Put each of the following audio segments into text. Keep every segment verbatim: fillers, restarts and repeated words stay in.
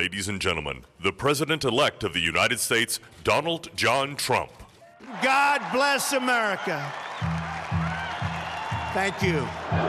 ladies and gentlemen, the President-elect of the United States, Donald John Trump. God bless America. Thank you.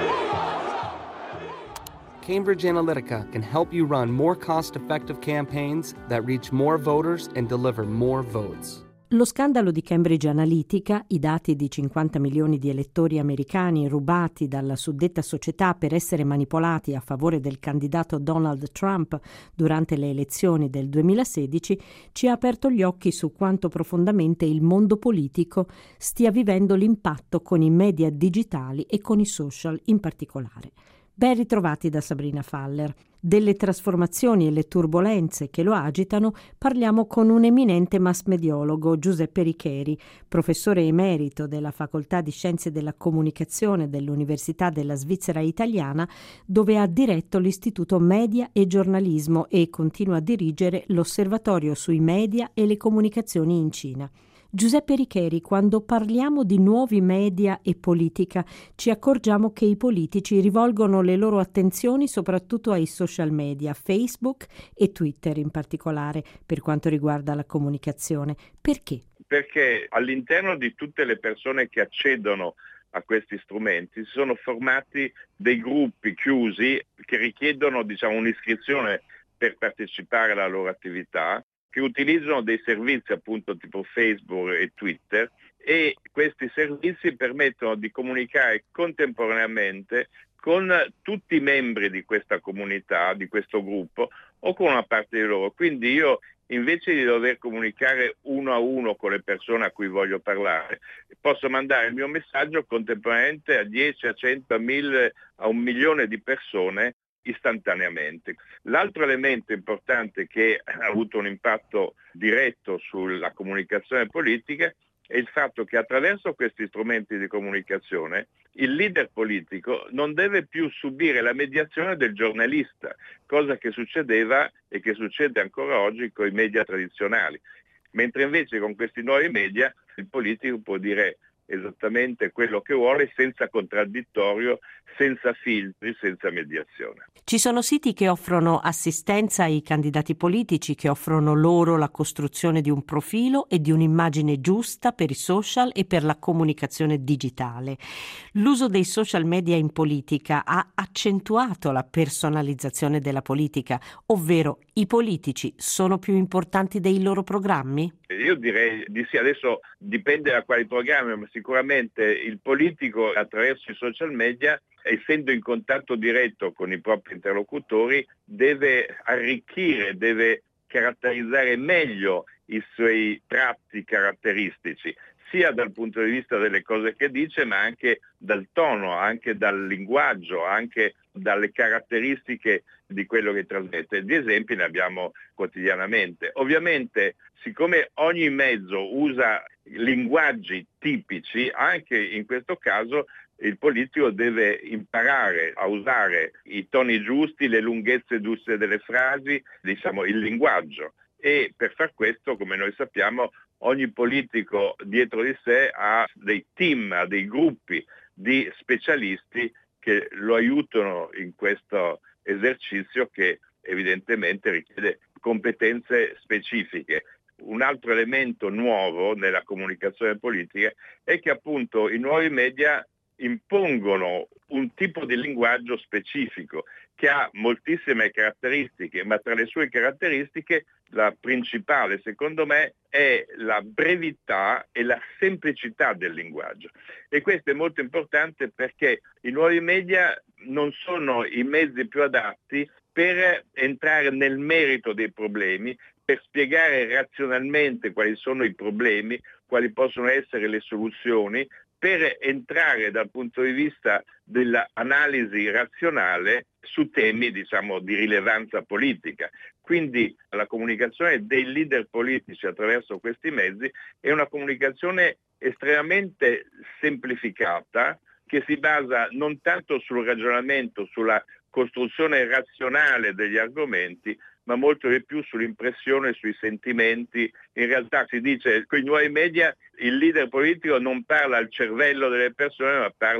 Cambridge Analytica can help you run more cost-effective campaigns that reach more voters and deliver more votes. Lo scandalo di Cambridge Analytica, i dati di cinquanta milioni di elettori americani rubati dalla suddetta società per essere manipolati a favore del candidato Donald Trump durante le elezioni del duemilasedici, ci ha aperto gli occhi su quanto profondamente il mondo politico stia vivendo l'impatto con i media digitali e con i social in particolare. Ben ritrovati da Sabrina Faller. Delle trasformazioni e le turbolenze che lo agitano parliamo con un eminente massmediologo, Giuseppe Richeri, professore emerito della Facoltà di Scienze della Comunicazione dell'Università della Svizzera Italiana, dove ha diretto l'Istituto Media e Giornalismo e continua a dirigere l'Osservatorio sui media e le comunicazioni in Cina. Giuseppe Richeri, quando parliamo di nuovi media e politica, ci accorgiamo che i politici rivolgono le loro attenzioni soprattutto ai social media, Facebook e Twitter in particolare, per quanto riguarda la comunicazione. Perché? Perché all'interno di tutte le persone che accedono a questi strumenti si sono formati dei gruppi chiusi che richiedono, diciamo, un'iscrizione per partecipare alla loro attività, che utilizzano dei servizi appunto tipo Facebook e Twitter, e questi servizi permettono di comunicare contemporaneamente con tutti i membri di questa comunità, di questo gruppo, o con una parte di loro. Quindi io, invece di dover comunicare uno a uno con le persone a cui voglio parlare, posso mandare il mio messaggio contemporaneamente a dieci, a cento, a mille, a un milione di persone istantaneamente. L'altro elemento importante che ha avuto un impatto diretto sulla comunicazione politica è il fatto che attraverso questi strumenti di comunicazione il leader politico non deve più subire la mediazione del giornalista, cosa che succedeva e che succede ancora oggi con i media tradizionali, mentre invece con questi nuovi media il politico può dire esattamente quello che vuole, senza contraddittorio, senza filtri, senza mediazione. Ci sono siti che offrono assistenza ai candidati politici, che offrono loro la costruzione di un profilo e di un'immagine giusta per i social e per la comunicazione digitale. L'uso dei social media in politica ha accentuato la personalizzazione della politica, ovvero i politici sono più importanti dei loro programmi? Io direi di sì, adesso dipende da quali programmi, ma sicuramente il politico attraverso i social media, essendo in contatto diretto con i propri interlocutori, deve arricchire, deve caratterizzare meglio i suoi tratti caratteristici, sia dal punto di vista delle cose che dice, ma anche dal tono, anche dal linguaggio, anche dalle caratteristiche di quello che trasmette. Di esempi ne abbiamo quotidianamente. Ovviamente, siccome ogni mezzo usa linguaggi tipici, anche in questo caso il politico deve imparare a usare i toni giusti, le lunghezze giuste delle frasi, diciamo il linguaggio. E per far questo, come noi sappiamo, ogni politico dietro di sé ha dei team, ha dei gruppi di specialisti che lo aiutano in questo esercizio che evidentemente richiede competenze specifiche. Un altro elemento nuovo nella comunicazione politica è che appunto i nuovi media impongono un tipo di linguaggio specifico che ha moltissime caratteristiche, ma tra le sue caratteristiche la principale, secondo me, è la brevità e la semplicità del linguaggio. E questo è molto importante perché i nuovi media non sono i mezzi più adatti per entrare nel merito dei problemi, per spiegare razionalmente quali sono i problemi, quali possono essere le soluzioni, per entrare dal punto di vista dell'analisi razionale su temi, diciamo, di rilevanza politica. Quindi la comunicazione dei leader politici attraverso questi mezzi è una comunicazione estremamente semplificata, che si basa non tanto sul ragionamento, sulla costruzione razionale degli argomenti, ma molto di più sull'impressione, sui sentimenti. In realtà si dice che con i nuovi media il leader politico non parla al cervello delle persone, ma parla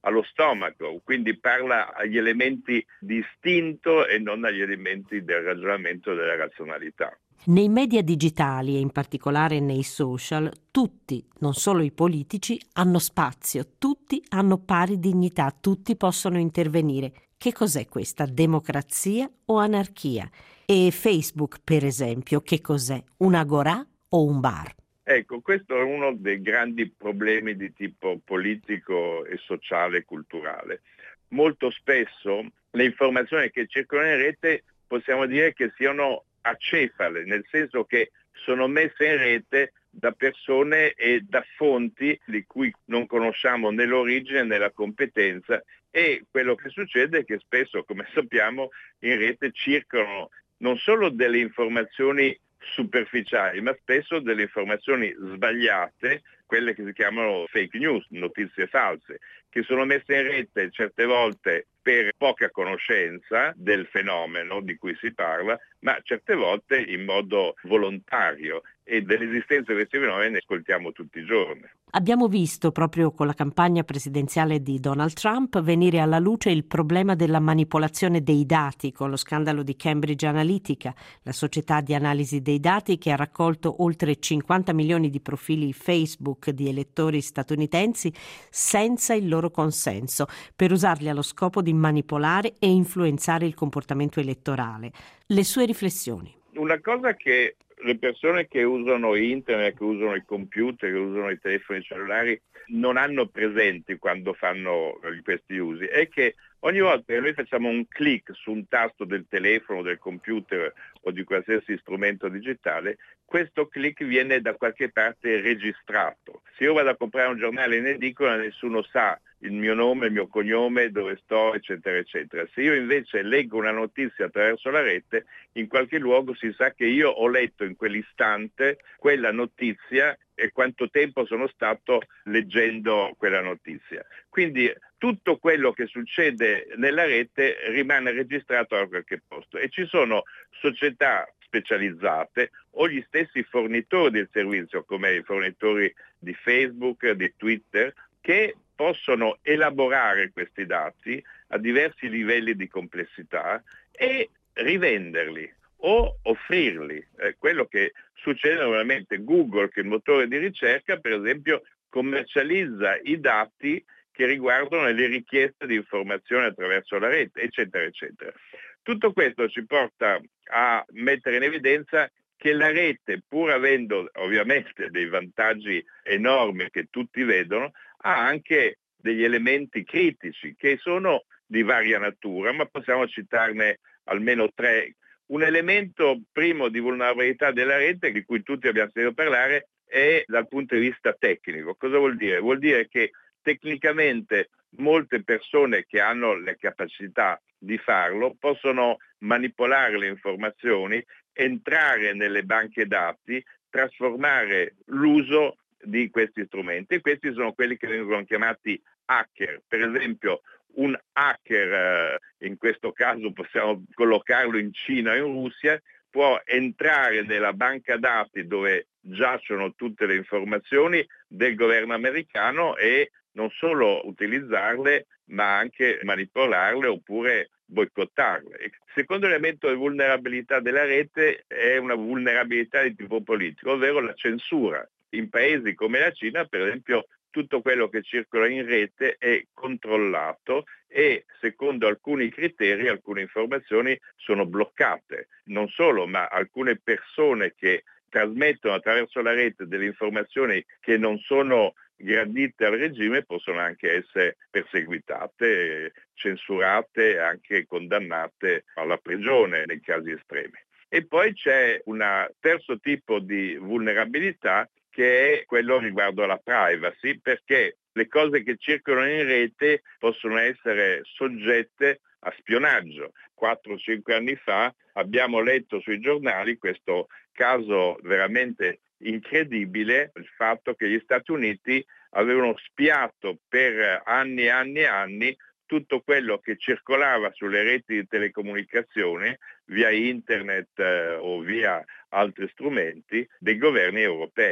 allo stomaco, quindi parla agli elementi di istinto e non agli elementi del ragionamento della razionalità. Nei media digitali e in particolare nei social, tutti, non solo i politici, hanno spazio, tutti hanno pari dignità, tutti possono intervenire. Che cos'è questa? Democrazia o anarchia? E Facebook, per esempio, che cos'è? Un agorà o un bar? Ecco, questo è uno dei grandi problemi di tipo politico e sociale e culturale. Molto spesso le informazioni che circolano in rete possiamo dire che siano acefale, nel senso che sono messe in rete da persone e da fonti di cui non conosciamo né l'origine né la competenza, e quello che succede è che spesso, come sappiamo, in rete circolano non solo delle informazioni superficiali, ma spesso delle informazioni sbagliate, quelle che si chiamano fake news, notizie false, che sono messe in rete certe volte per poca conoscenza del fenomeno di cui si parla, ma certe volte in modo volontario, e dell'esistenza di questi fenomeni ne ascoltiamo tutti i giorni. Abbiamo visto proprio con la campagna presidenziale di Donald Trump venire alla luce il problema della manipolazione dei dati con lo scandalo di Cambridge Analytica, la società di analisi dei dati che ha raccolto oltre cinquanta milioni di profili Facebook di elettori statunitensi senza il loro consenso, per usarli allo scopo di manipolare e influenzare il comportamento elettorale. Le sue riflessioni. Una cosa che le persone che usano internet, che usano i computer, che usano i telefoni cellulari non hanno presenti quando fanno questi usi è che ogni volta che noi facciamo un click su un tasto del telefono, del computer o di qualsiasi strumento digitale, questo click viene da qualche parte registrato. Se io vado a comprare un giornale in edicola, nessuno sa il mio nome, il mio cognome, dove sto, eccetera, eccetera. Se io invece leggo una notizia attraverso la rete, in qualche luogo si sa che io ho letto in quell'istante quella notizia e quanto tempo sono stato leggendo quella notizia. Quindi tutto quello che succede nella rete rimane registrato da qualche posto, e ci sono società specializzate o gli stessi fornitori del servizio, come i fornitori di Facebook, di Twitter, che possono elaborare questi dati a diversi livelli di complessità e rivenderli o offrirli. Eh, quello che succede normalmente. Google, che è il motore di ricerca, per esempio, commercializza i dati che riguardano le richieste di informazione attraverso la rete, eccetera, eccetera. Tutto questo ci porta a mettere in evidenza che la rete, pur avendo ovviamente dei vantaggi enormi che tutti vedono, ha anche degli elementi critici che sono di varia natura, ma possiamo citarne almeno tre. Un elemento primo di vulnerabilità della rete, di cui tutti abbiamo sentito parlare, è dal punto di vista tecnico. Cosa vuol dire? Vuol dire che tecnicamente molte persone che hanno le capacità di farlo possono manipolare le informazioni, entrare nelle banche dati, trasformare l'uso di questi strumenti, e questi sono quelli che vengono chiamati hacker. Per esempio, un hacker, eh, in questo caso possiamo collocarlo in Cina o in Russia, può entrare nella banca dati dove giacciono tutte le informazioni del governo americano e non solo utilizzarle, ma anche manipolarle oppure boicottarle. Il secondo elemento di vulnerabilità della rete è una vulnerabilità di tipo politico, ovvero la censura. In paesi come la Cina, per esempio, tutto quello che circola in rete è controllato e, secondo alcuni criteri, alcune informazioni sono bloccate. Non solo, ma alcune persone che trasmettono attraverso la rete delle informazioni che non sono gradite al regime possono anche essere perseguitate, censurate e anche condannate alla prigione nei casi estremi. E poi c'è un terzo tipo di vulnerabilità, che è quello riguardo alla privacy, perché le cose che circolano in rete possono essere soggette a spionaggio. quattro o cinque anni fa abbiamo letto sui giornali questo caso veramente incredibile, il fatto che gli Stati Uniti avevano spiato per anni e anni e anni tutto quello che circolava sulle reti di telecomunicazione via internet eh, o via altri strumenti dei governi europei.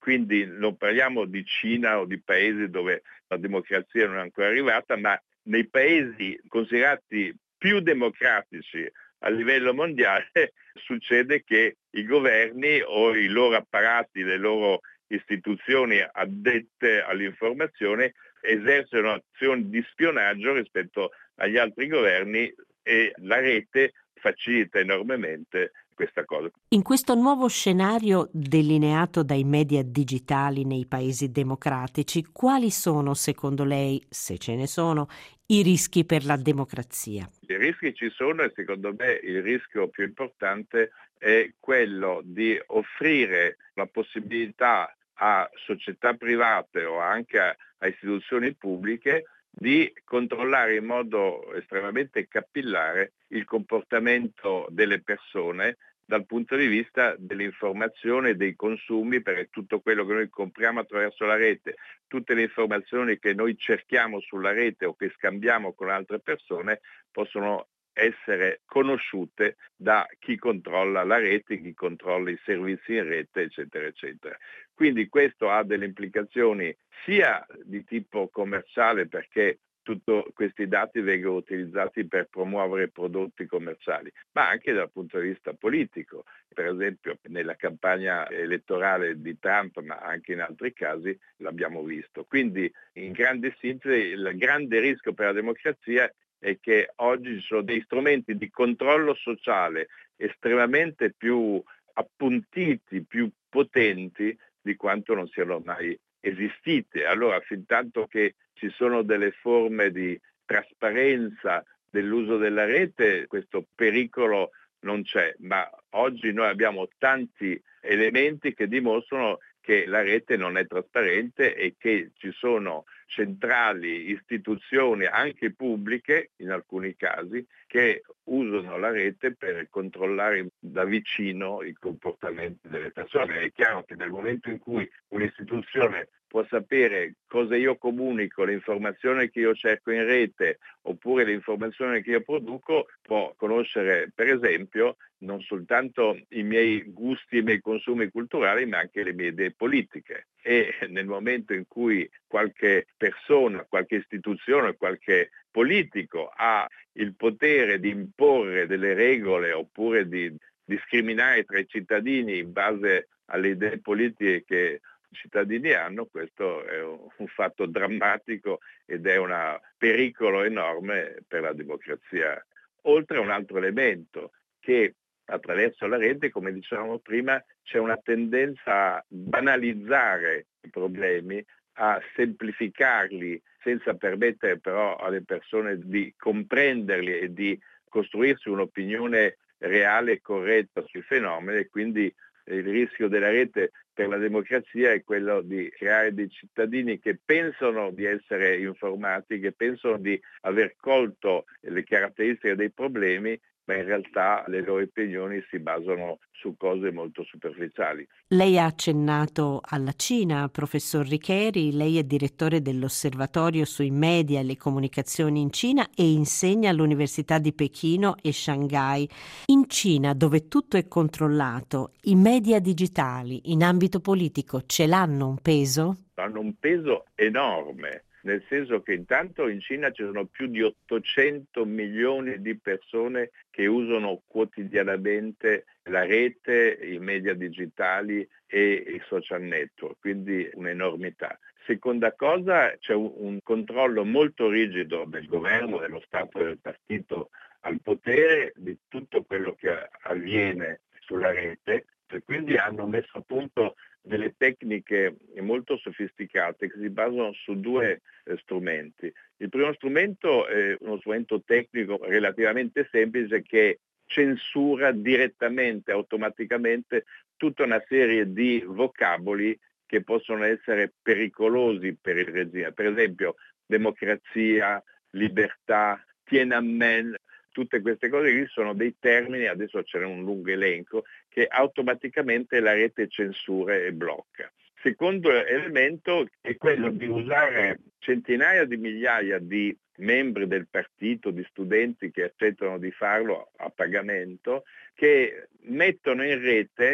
quindi non parliamo di Cina o di paesi dove la democrazia non è ancora arrivata, ma nei paesi considerati più democratici a livello mondiale succede che i governi o i loro apparati, le loro istituzioni addette all'informazione esercitano azioni di spionaggio rispetto agli altri governi e la rete facilita enormemente questa cosa. In questo nuovo scenario delineato dai media digitali nei paesi democratici, quali sono, secondo lei, se ce ne sono, i rischi per la democrazia? I rischi ci sono e secondo me il rischio più importante è quello di offrire la possibilità a società private o anche a, a istituzioni pubbliche di controllare in modo estremamente capillare il comportamento delle persone dal punto di vista dell'informazione e dei consumi, perché tutto quello che noi compriamo attraverso la rete, tutte le informazioni che noi cerchiamo sulla rete o che scambiamo con altre persone possono essere conosciute da chi controlla la rete, chi controlla i servizi in rete, eccetera, eccetera. Quindi questo ha delle implicazioni sia di tipo commerciale, perché tutti questi dati vengono utilizzati per promuovere prodotti commerciali, ma anche dal punto di vista politico. Per esempio nella campagna elettorale di Trump, ma anche in altri casi l'abbiamo visto. Quindi in grande sintesi il grande rischio per la democrazia è che oggi ci sono dei strumenti di controllo sociale estremamente più appuntiti, più potenti di quanto non siano mai esistite. Allora, fin tanto che ci sono delle forme di trasparenza dell'uso della rete, questo pericolo non c'è, ma oggi noi abbiamo tanti elementi che dimostrano che la rete non è trasparente e che ci sono centrali, istituzioni anche pubbliche in alcuni casi che usano la rete per controllare da vicino i comportamenti delle persone. È chiaro che nel momento in cui un'istituzione può sapere cosa io comunico, l'informazione che io cerco in rete oppure l'informazione che io produco, può conoscere per esempio non soltanto i miei gusti e i miei consumi culturali, ma anche le mie idee politiche. E nel momento in cui qualche persona, qualche istituzione, qualche politico ha il potere di imporre delle regole oppure di discriminare tra i cittadini in base alle idee politiche che i cittadini hanno, questo è un fatto drammatico ed è un pericolo enorme per la democrazia. Oltre a un altro elemento, che attraverso la rete, come dicevamo prima, c'è una tendenza a banalizzare i problemi, a semplificarli senza permettere però alle persone di comprenderli e di costruirsi un'opinione reale e corretta sui fenomeni, e quindi il rischio della rete per la democrazia è quello di creare dei cittadini che pensano di essere informati, che pensano di aver colto le caratteristiche dei problemi, ma in realtà le loro opinioni si basano su cose molto superficiali. Lei ha accennato alla Cina, professor Richeri, lei è direttore dell'Osservatorio sui media e le comunicazioni in Cina e insegna all'Università di Pechino e Shanghai. In Cina, dove tutto è controllato, i media digitali in ambito politico ce l'hanno un peso? Hanno un peso enorme. Nel senso che intanto in Cina ci sono più di ottocento milioni di persone che usano quotidianamente la rete, i media digitali e i social network, quindi un'enormità. Seconda cosa, c'è un, un controllo molto rigido del governo, dello Stato e del partito al potere di tutto quello che avviene sulla rete, e quindi hanno messo a punto delle tecniche molto sofisticate che si basano su due eh, strumenti. Il primo strumento è uno strumento tecnico relativamente semplice che censura direttamente, automaticamente, tutta una serie di vocaboli che possono essere pericolosi per il regime. Per esempio, democrazia, libertà, Tiananmen. Tutte queste cose qui sono dei termini, adesso ce n'è un lungo elenco, che automaticamente la rete censura e blocca. Secondo elemento è quello di usare centinaia di migliaia di membri del partito, di studenti che accettano di farlo a pagamento, che mettono in rete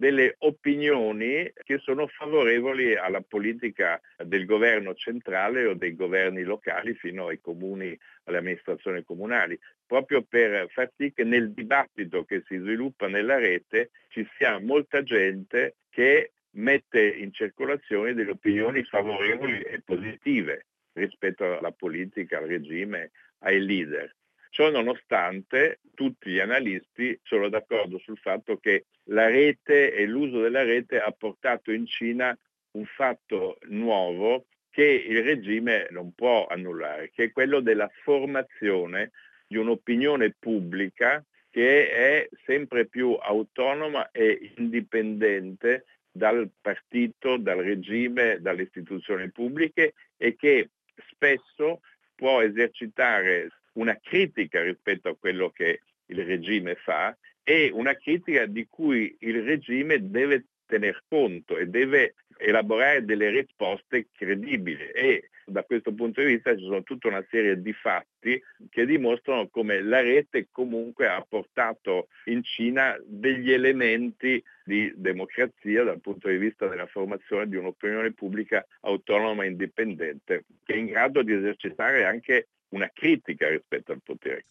delle opinioni che sono favorevoli alla politica del governo centrale o dei governi locali fino ai comuni, alle amministrazioni comunali, proprio per far sì che nel dibattito che si sviluppa nella rete ci sia molta gente che mette in circolazione delle opinioni favorevoli e positive rispetto alla politica, al regime, ai leader. Ciò nonostante, tutti gli analisti sono d'accordo sul fatto che la rete e l'uso della rete ha portato in Cina un fatto nuovo che il regime non può annullare, che è quello della formazione di un'opinione pubblica che è sempre più autonoma e indipendente dal partito, dal regime, dalle istituzioni pubbliche e che spesso può esercitare una critica rispetto a quello che il regime fa e una critica di cui il regime deve tener conto e deve elaborare delle risposte credibili, e da questo punto di vista ci sono tutta una serie di fatti che dimostrano come la rete comunque ha portato in Cina degli elementi di democrazia dal punto di vista della formazione di un'opinione pubblica autonoma e indipendente, che è in grado di esercitare anche una critica rispetto al potere.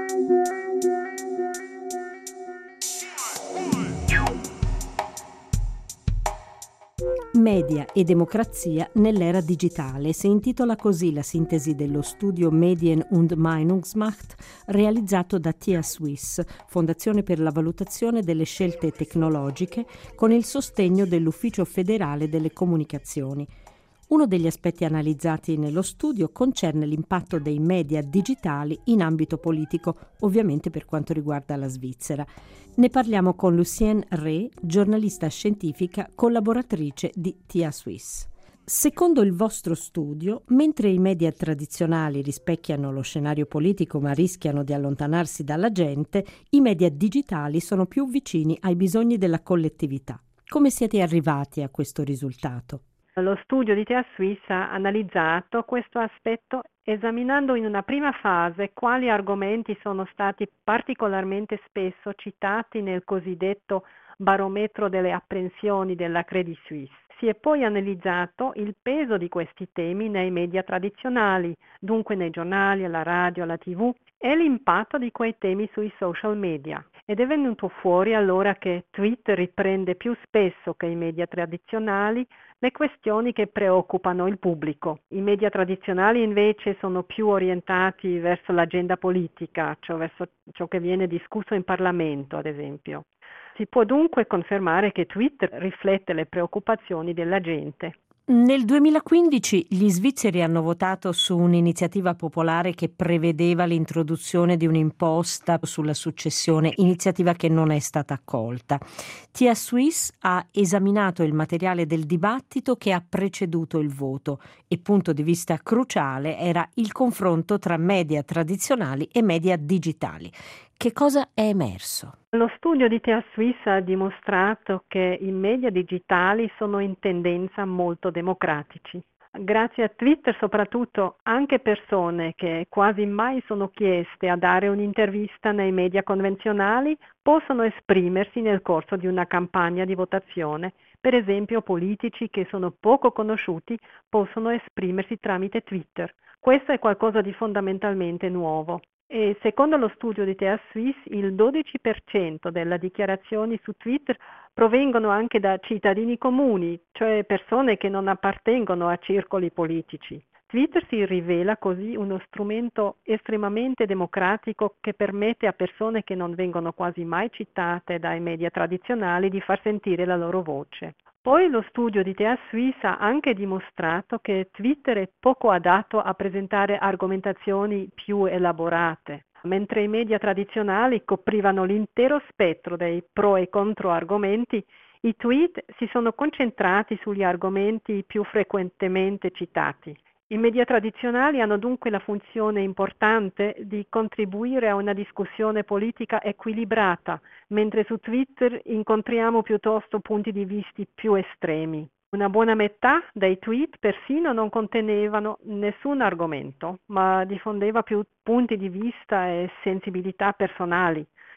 Media e democrazia nell'era digitale. Si intitola così la sintesi dello studio Medien und Meinungsmacht realizzato da T I A Swiss, Fondazione per la valutazione delle scelte tecnologiche, con il sostegno dell'Ufficio federale delle comunicazioni. Uno degli aspetti analizzati nello studio concerne l'impatto dei media digitali in ambito politico, ovviamente per quanto riguarda la Svizzera. Ne parliamo con Lucienne Re, giornalista scientifica, collaboratrice di T I A Swiss. Secondo il vostro studio, mentre i media tradizionali rispecchiano lo scenario politico ma rischiano di allontanarsi dalla gente, i media digitali sono più vicini ai bisogni della collettività. Come siete arrivati a questo risultato? Lo studio di T I A Swiss ha analizzato questo aspetto esaminando in una prima fase quali argomenti sono stati particolarmente spesso citati nel cosiddetto barometro delle apprensioni della Credit Suisse. Si è poi analizzato il peso di questi temi nei media tradizionali, dunque nei giornali, alla radio, alla tivù, e l'impatto di quei temi sui social media. Ed è venuto fuori allora che Twitter riprende più spesso che i media tradizionali le questioni che preoccupano il pubblico. I media tradizionali invece sono più orientati verso l'agenda politica, cioè verso ciò che viene discusso in Parlamento, ad esempio. Si può dunque confermare che Twitter riflette le preoccupazioni della gente. Nel duemilaquindici gli svizzeri hanno votato su un'iniziativa popolare che prevedeva l'introduzione di un'imposta sulla successione, iniziativa che non è stata accolta. T I A Swiss ha esaminato il materiale del dibattito che ha preceduto il voto e punto di vista cruciale era il confronto tra media tradizionali e media digitali. Che cosa è emerso? Lo studio di T I A Swiss ha dimostrato che i media digitali sono in tendenza molto democratici. Grazie a Twitter soprattutto anche persone che quasi mai sono chieste a dare un'intervista nei media convenzionali possono esprimersi nel corso di una campagna di votazione. Per esempio politici che sono poco conosciuti possono esprimersi tramite Twitter. Questo è qualcosa di fondamentalmente nuovo. E secondo lo studio di T I A Swiss il dodici per cento delle dichiarazioni su Twitter provengono anche da cittadini comuni, cioè persone che non appartengono a circoli politici. Twitter si rivela così uno strumento estremamente democratico che permette a persone che non vengono quasi mai citate dai media tradizionali di far sentire la loro voce. Poi lo studio di T I A Swiss ha anche dimostrato che Twitter è poco adatto a presentare argomentazioni più elaborate. Mentre i media tradizionali coprivano l'intero spettro dei pro e contro argomenti, i tweet si sono concentrati sugli argomenti più frequentemente citati. I media tradizionali hanno dunque la funzione importante di contribuire a una discussione politica equilibrata, mentre su Twitter incontriamo piuttosto punti di vista più estremi. Una buona metà dei tweet persino non contenevano nessun argomento, ma diffondeva più punti di vista e sensibilità personali.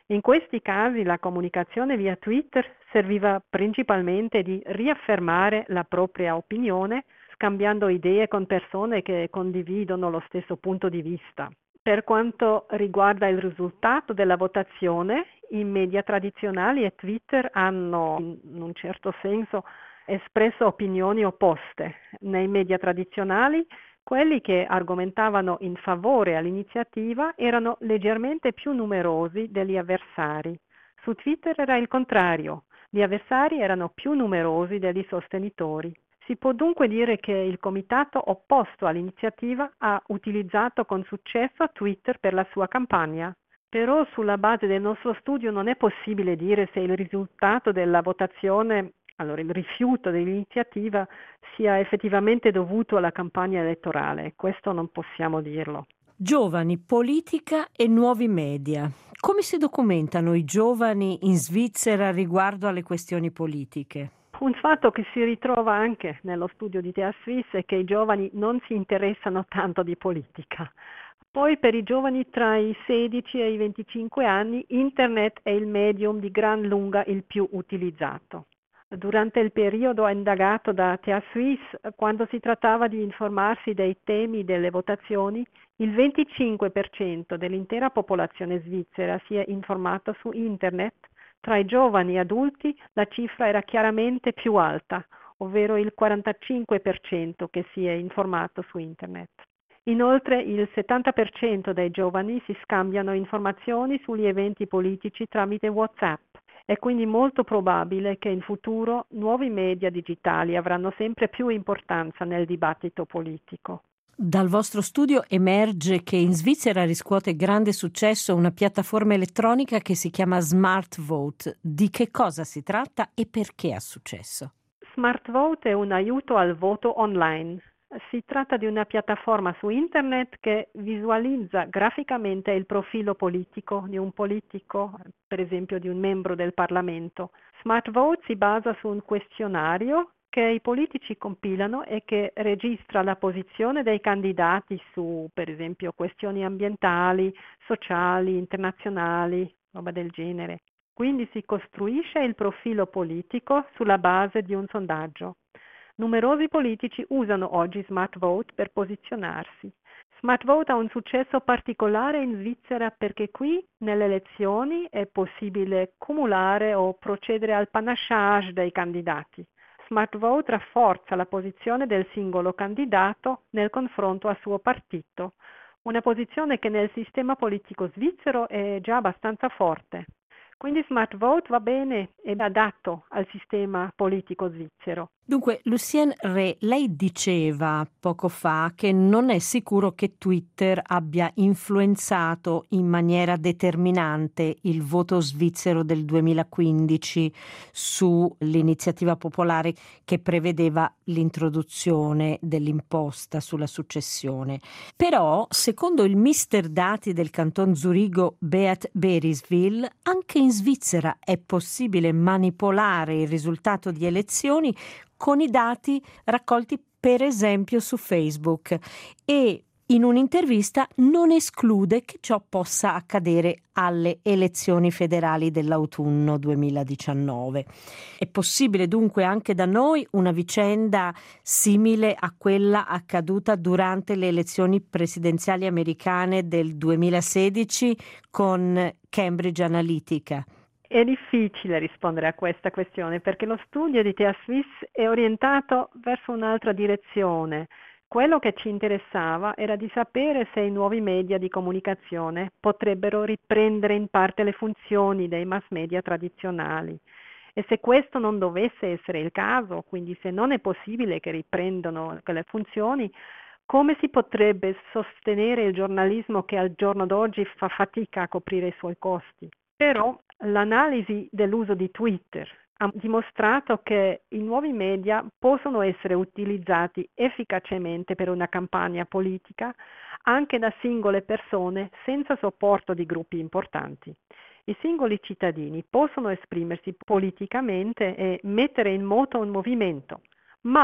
In questi casi la comunicazione via Twitter serviva principalmente di riaffermare la propria opinione, scambiando idee con persone che condividono lo stesso punto di vista. Per quanto riguarda il risultato della votazione, i media tradizionali e Twitter hanno, in un certo senso, espresso opinioni opposte. Nei media tradizionali, quelli che argomentavano in favore all'iniziativa erano leggermente più numerosi degli avversari. Su Twitter era il contrario, gli avversari erano più numerosi degli sostenitori. Si può dunque dire che il comitato opposto all'iniziativa ha utilizzato con successo Twitter per la sua campagna. Però sulla base del nostro studio non è possibile dire se il risultato della votazione, allora il rifiuto dell'iniziativa, sia effettivamente dovuto alla campagna elettorale. Questo non possiamo dirlo. Giovani, politica e nuovi media. Come si documentano i giovani in Svizzera riguardo alle questioni politiche? Un fatto che si ritrova anche nello studio di Tea Suisse è che i giovani non si interessano tanto di politica. Poi per i giovani tra i sedici e i venticinque anni Internet è il medium di gran lunga il più utilizzato. Durante il periodo indagato da Tea Suisse, quando si trattava di informarsi dei temi delle votazioni, il venticinque per cento dell'intera popolazione svizzera si è informato su Internet. Tra i giovani adulti la cifra era chiaramente più alta, ovvero il quarantacinque per cento che si è informato su Internet. Inoltre il settanta per cento dei giovani si scambiano informazioni sugli eventi politici tramite WhatsApp. È quindi molto probabile che in futuro nuovi media digitali avranno sempre più importanza nel dibattito politico. Dal vostro studio emerge che in Svizzera riscuote grande successo una piattaforma elettronica che si chiama Smart Vote. Di che cosa si tratta e perché ha successo? Smart Vote è un aiuto al voto online. Si tratta di una piattaforma su Internet che visualizza graficamente il profilo politico di un politico, per esempio di un membro del Parlamento. Smart Vote si basa su un questionario che i politici compilano e che registra la posizione dei candidati su, per esempio, questioni ambientali, sociali, internazionali, roba del genere. Quindi si costruisce il profilo politico sulla base di un sondaggio. Numerosi politici usano oggi Smart Vote per posizionarsi. Smart Vote ha un successo particolare in Svizzera perché qui nelle elezioni è possibile cumulare o procedere al panachage dei candidati. Smart Vote rafforza la posizione del singolo candidato nel confronto al suo partito, una posizione che nel sistema politico svizzero è già abbastanza forte. Quindi Smart Vote va bene ed è adatto al sistema politico svizzero. Dunque, Lucienne Re, lei diceva poco fa che non è sicuro che Twitter abbia influenzato in maniera determinante il voto svizzero del duemilaquindici sull'iniziativa popolare che prevedeva l'introduzione dell'imposta sulla successione. Però, secondo il mister dati del canton Zurigo Beat Beriswil, anche in Svizzera è possibile manipolare il risultato di elezioni con i dati raccolti per esempio su Facebook e in un'intervista non esclude che ciò possa accadere alle elezioni federali dell'autunno duemiladiciannove. È possibile dunque anche da noi una vicenda simile a quella accaduta durante le elezioni presidenziali americane del duemilasedici con Cambridge Analytica? È difficile rispondere a questa questione perché lo studio di Tea Suisse è orientato verso un'altra direzione. Quello che ci interessava era di sapere se i nuovi media di comunicazione potrebbero riprendere in parte le funzioni dei mass media tradizionali. E se questo non dovesse essere il caso, quindi se non è possibile che riprendano quelle funzioni, come si potrebbe sostenere il giornalismo che al giorno d'oggi fa fatica a coprire i suoi costi? Però l'analisi dell'uso di Twitter ha dimostrato che i nuovi media possono essere utilizzati efficacemente per una campagna politica anche da singole persone senza supporto di gruppi importanti. I singoli cittadini possono esprimersi politicamente e mettere in moto un movimento, ma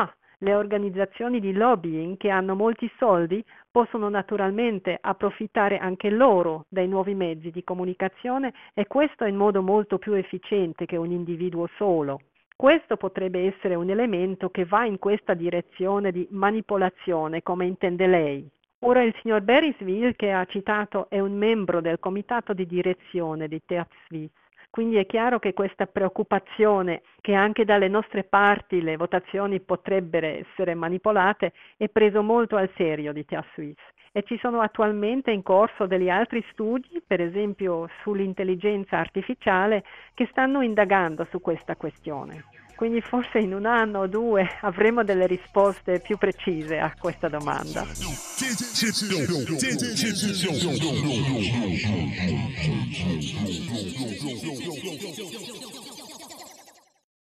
Le organizzazioni di lobbying che hanno molti soldi possono naturalmente approfittare anche loro dei nuovi mezzi di comunicazione e questo in modo molto più efficiente che un individuo solo. Questo potrebbe essere un elemento che va in questa direzione di manipolazione, come intende lei. Ora il signor Berisville, che ha citato, è un membro del comitato di direzione di Terre Suisse. Quindi è chiaro che questa preoccupazione che anche dalle nostre parti le votazioni potrebbero essere manipolate è preso molto al serio di Terre Suisse. E ci sono attualmente in corso degli altri studi, per esempio sull'intelligenza artificiale, che stanno indagando su questa questione. Quindi forse in un anno o due avremo delle risposte più precise a questa domanda.